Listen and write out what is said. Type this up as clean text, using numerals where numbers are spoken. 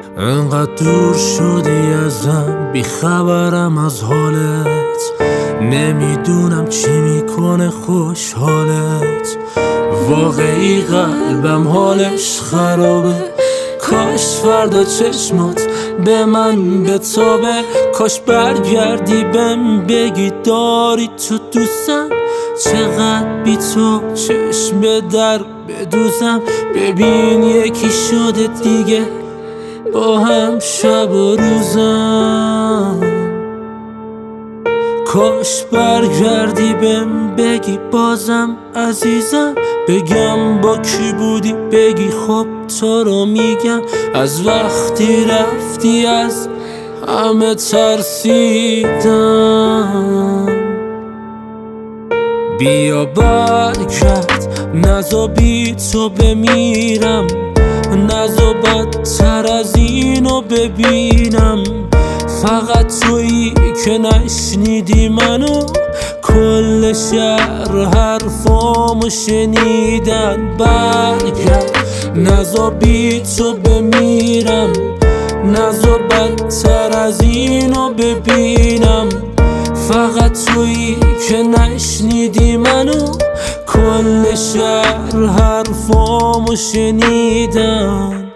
انقدر دور شدی ازم، بیخبرم از حالت، نمیدونم چی میکنه خوشحالت. واقعی قلبم حالش خرابه، کاش فردا چشمات به من بتابه. کاش برگردی بهم بگی داری تو دوستم، چقدر بی تو چشم به در بدوزم. ببین یکی شده دیگه با هم شب و روزم. کاش برگردی بهم بگی بازم عزیزم، بگم با کی بودی بگی خب تو رو میگم. از وقتی رفتی از همه ترسیدم. بیا برگرد نزا بی تو بمیرم، نزا بدتر از اینو ببینم. فقط تویی که نشنیدی منو، کل شهر حرفامو شنیدن. برگرد نزا بی تو بمیرم، نزا بدتر از اینو ببینم. فقط تویی که نشنیدی منو، کل شهر حرفامو شنیدن.